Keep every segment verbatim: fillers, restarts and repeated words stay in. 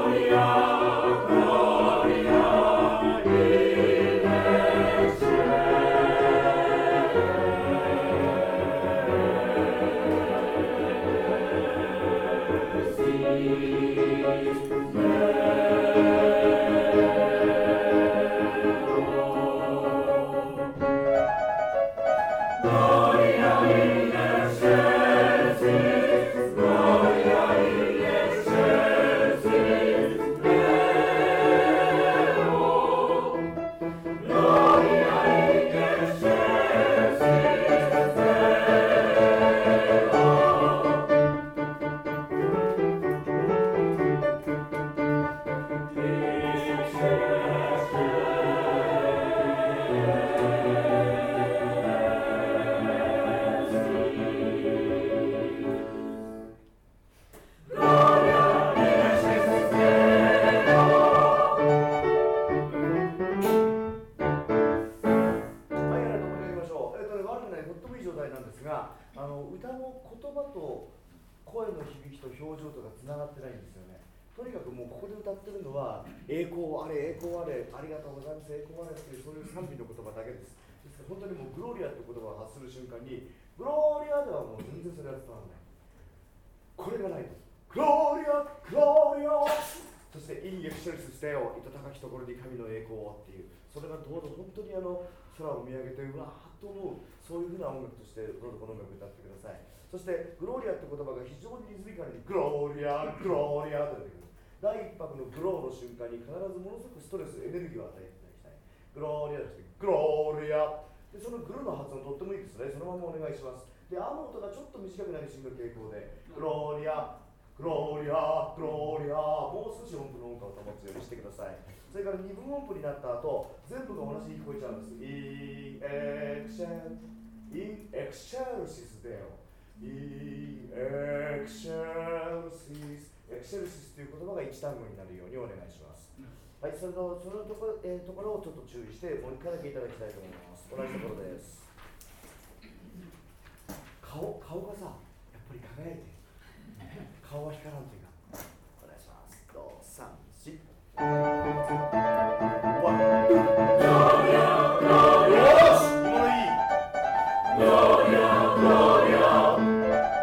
空を見上げてうわーっと思う、そういうふうな音楽としてどうぞこの音楽歌ってください。そしてグローリアって言葉が非常にリズミカルにグローリアグローリアと出てくる。第一拍のグローの瞬間に必ずものすごくストレスエネルギーを与えていただきたい。グローリアとしてグローリアで、そのグルの発音とってもいいですね。そのままお願いします。で、あの音がちょっと短くなりしむ傾向でグローリアグローリアグローリア、もう少し音符の音感を保つようにしてください。それから二分音符になった後、全部が同じに聞こえちゃうんです。インエクシェンインエクシェルシスデオ、インエクシェルシス、エクシェルシスという言葉が一単語になるようにお願いします。はい、それとそのところ、えー、ところをちょっと注意してもう一回だけいただきたいと思います。同じところです。顔、顔がさ、やっぱり輝いてる。顔は光らんというか、お願いします。どうさん、し。ワン、よし、今のいい。グローリア、グローリア。ワン。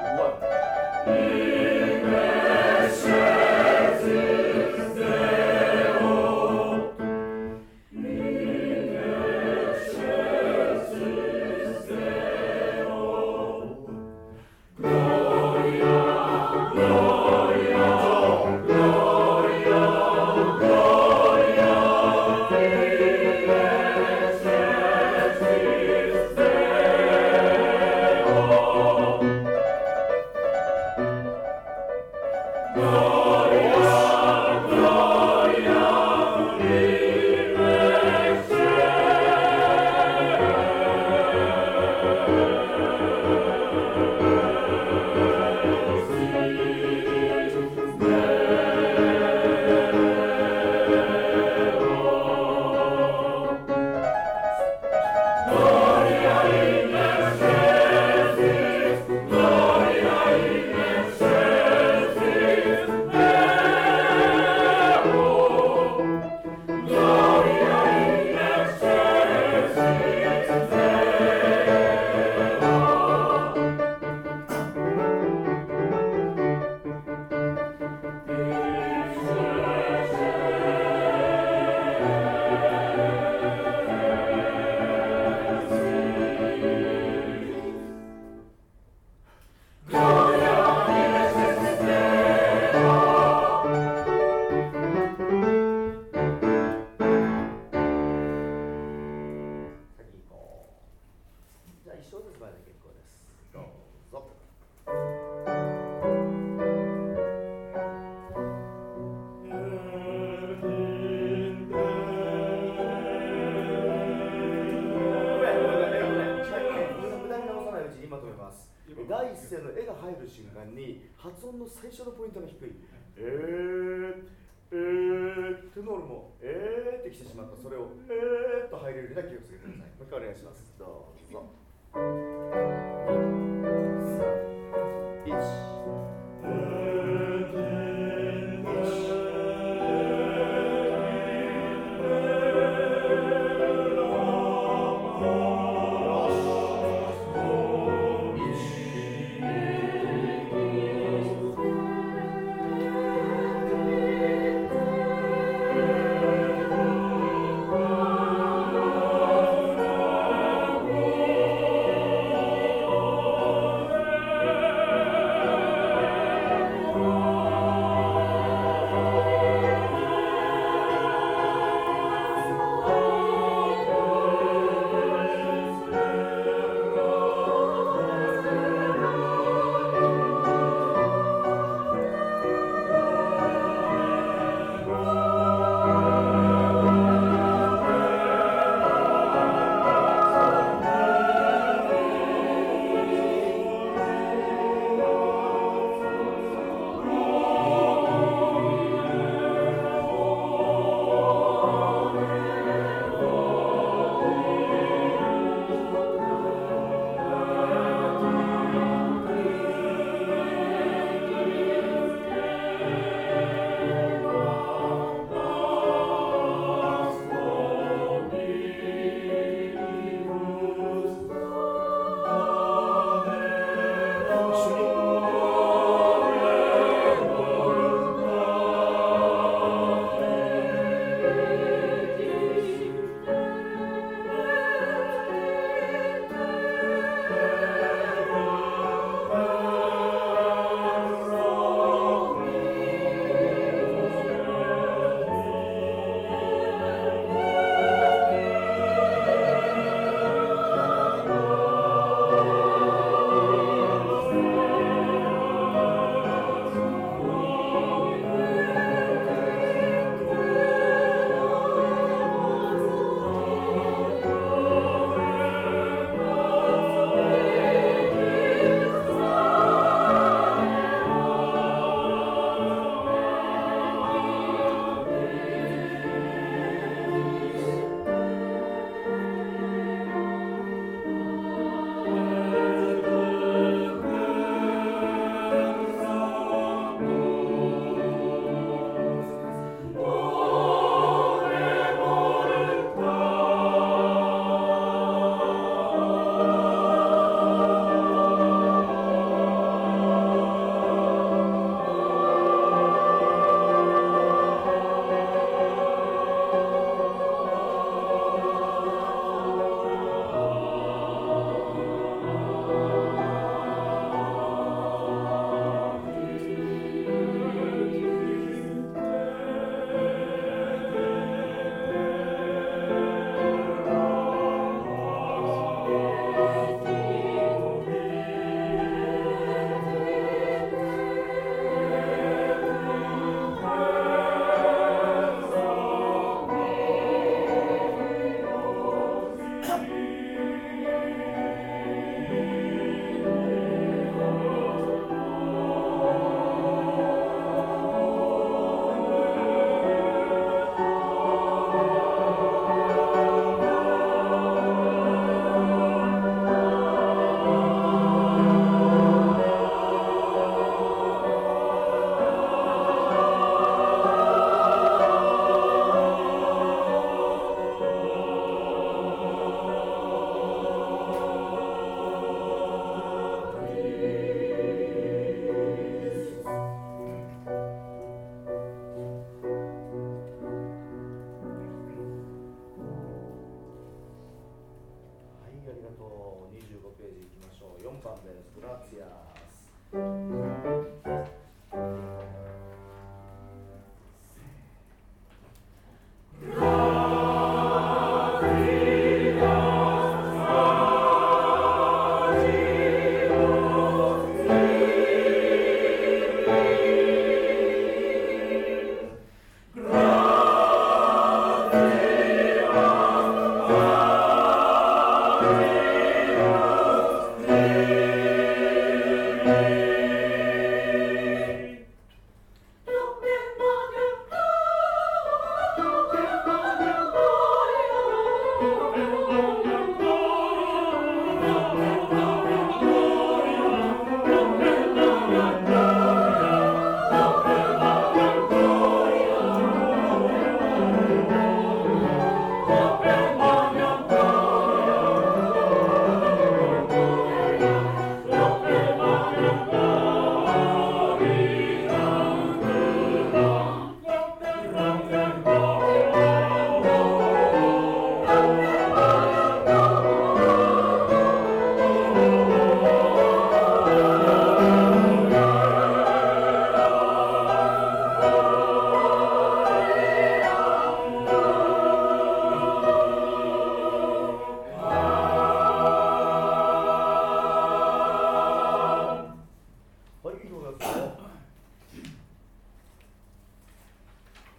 最初のポイントが低い。えー、えー、テノールもえーってきてしまった。それをえーっと入れるような気をつけてください。もう一回お願いします。どうぞ。に、さん、いち。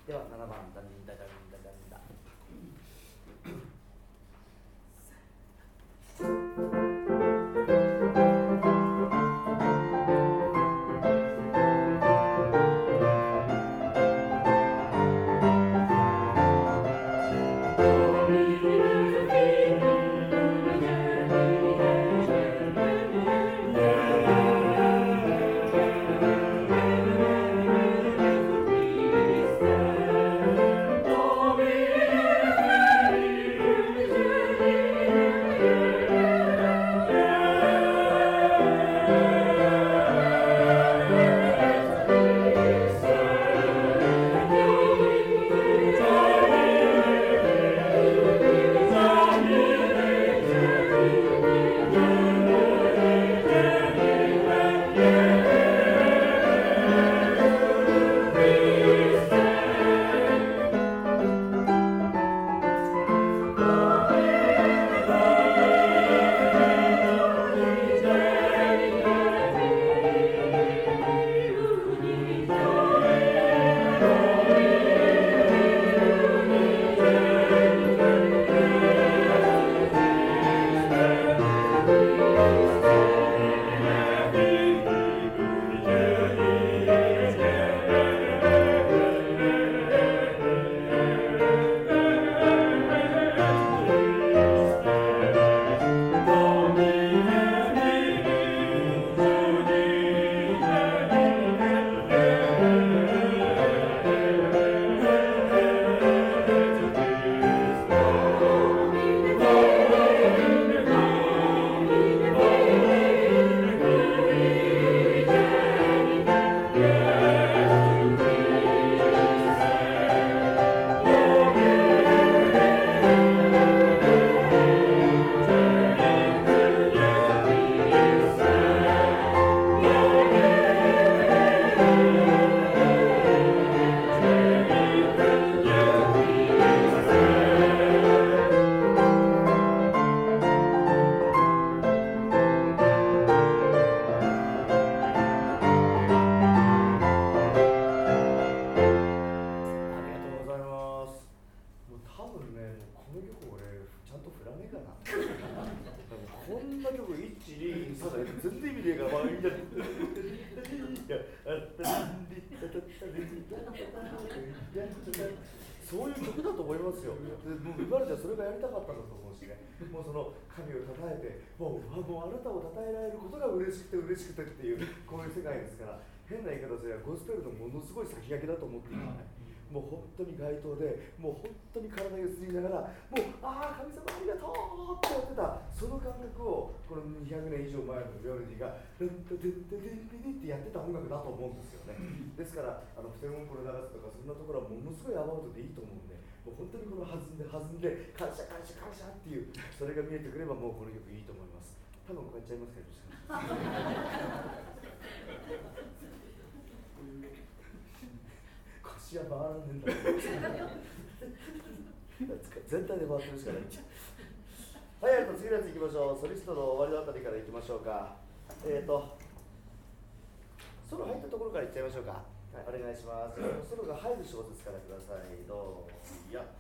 ではななばんダンダダンダダンダ。そういう曲だと思いますよ。でもう今まではそれがやりたかったんだと思うしね。もうその神を称えて、もう、もうあなたを称えられることが嬉しくて嬉しくてっていうこういう世界ですから、変な言い方すればゴスペルのものすごい先駆けだと思っているのね。もう本当に街頭でもう本当に体ゆすりながら、もうああ神様ありがとうってやってたその感覚をこのにひゃくねん以上前のメロディーがルントゥルントゥルントゥルンってやってた音楽だと思うんですよね。ですからあのプテモンコル流すとかそんなところはものすごいアバウトでいいと思うんで、もう本当にこの弾んで弾んで感謝感謝感謝っていうそれが見えてくればもうこの曲いいと思います。多分こうやっちゃいますけど腰は回らんねんだ全体で回ってるしかないんじゃはい、次のやついきましょう。ソリストの終わりのあたりからいきましょうか。えーとソロ入ったところからいっちゃいましょうか。はい、お願いします。ソロが入る小説からください。どうや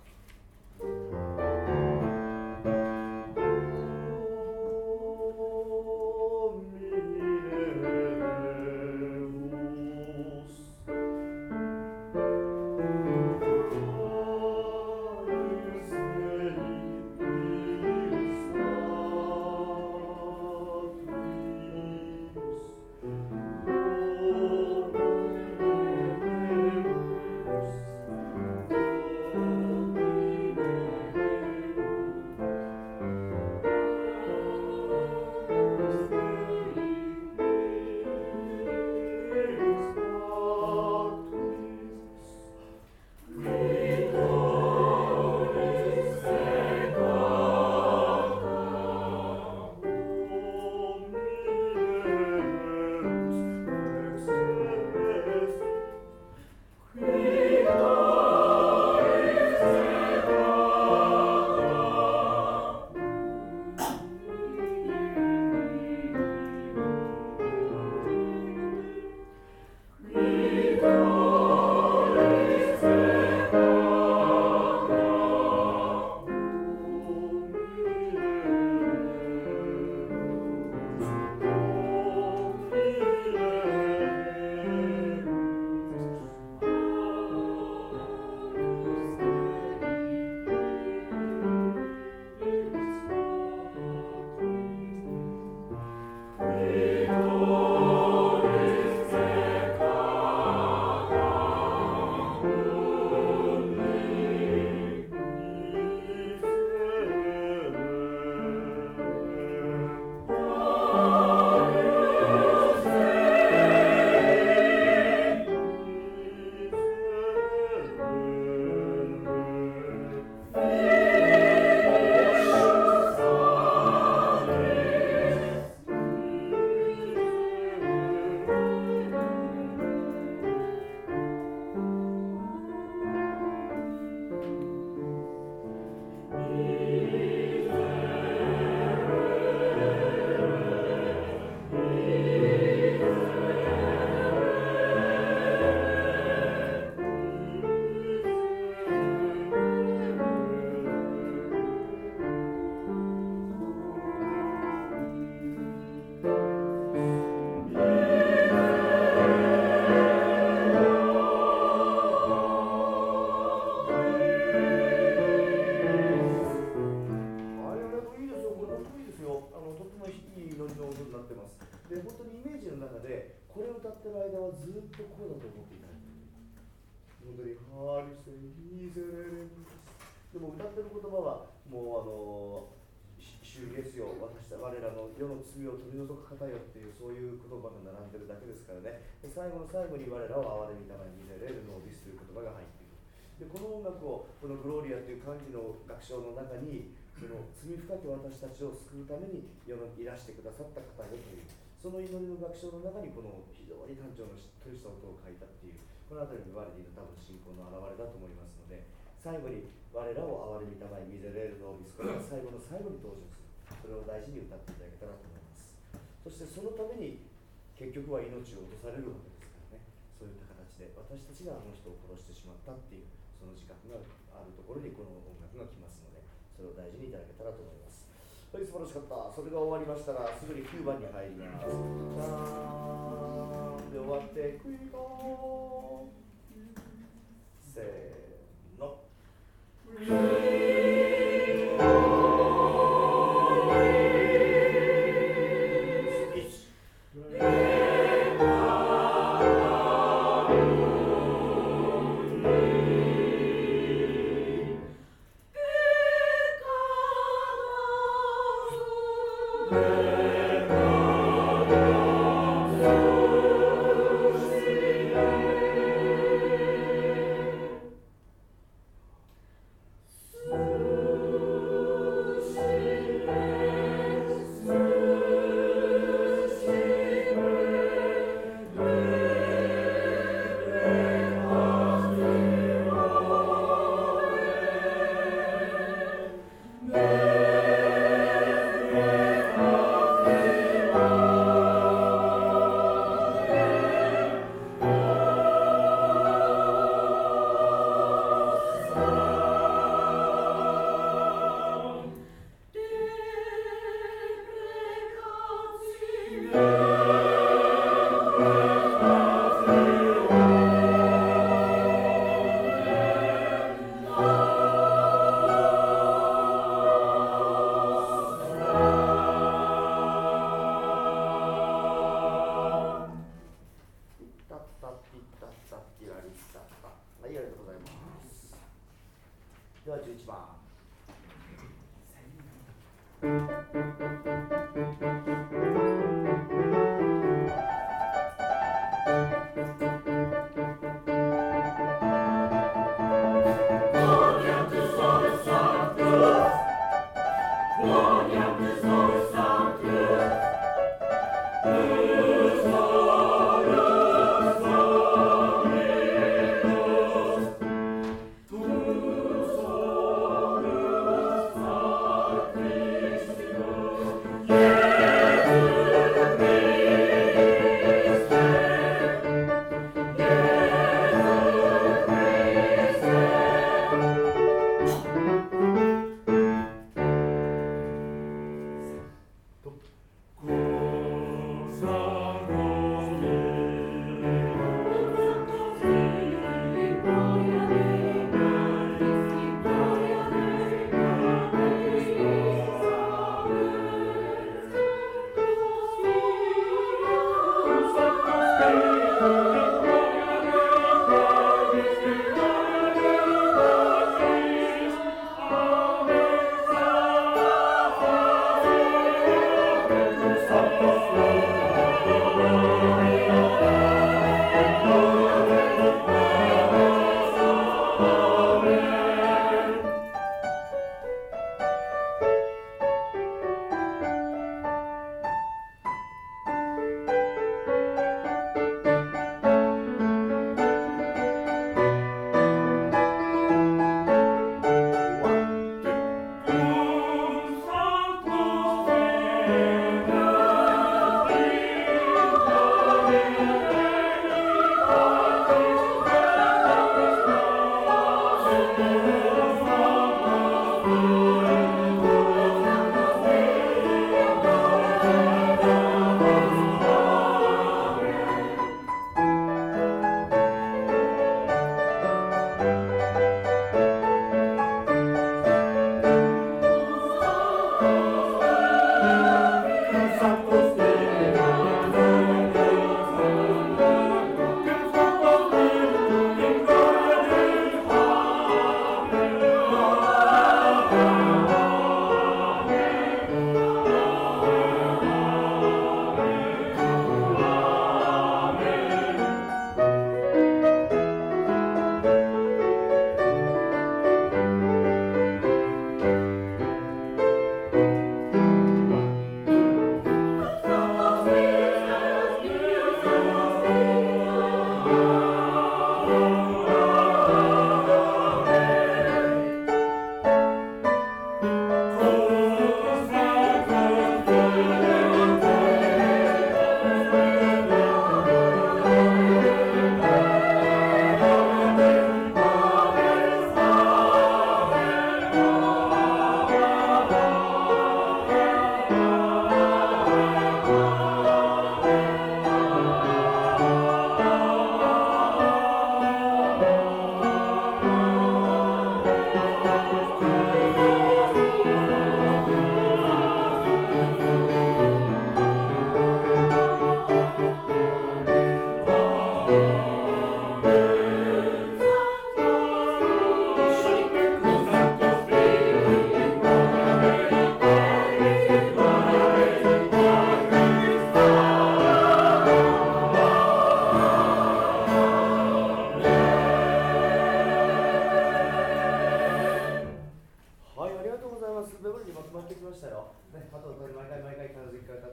ミゼレレでも歌ってる言葉はもうあの主イエスよ、私我らの世の罪を取り除く方よっていうそういう言葉が並んでるだけですからね。で最後の最後に我らを憐れみたまえミゼレレノービスという言葉が入っている。でこの音楽をこのグローリアという歓喜の楽章の中にその罪深き私たちを救うために世のいらしてくださった方よというその祈りの楽章の中にこの非常に単調のしっとりした音を書いたっていうこの辺りにバルディの多分信仰の表れだと思いますので、最後に我らを憐れみたまえミゼレレノービス、これが最後の最後に登場する。それを大事に歌っていただけたらと思います。そしてそのために結局は命を落とされるわけですからね。そういった形で私たちがあの人を殺してしまったっていうその自覚があるところにこの音楽が来ますので、それを大事にいただけたらと思います。はい、素晴らしかった。それが終わりましたらすぐにきゅうばんに入ります。さんで終わってクイコーせーの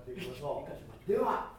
っていきましょう。では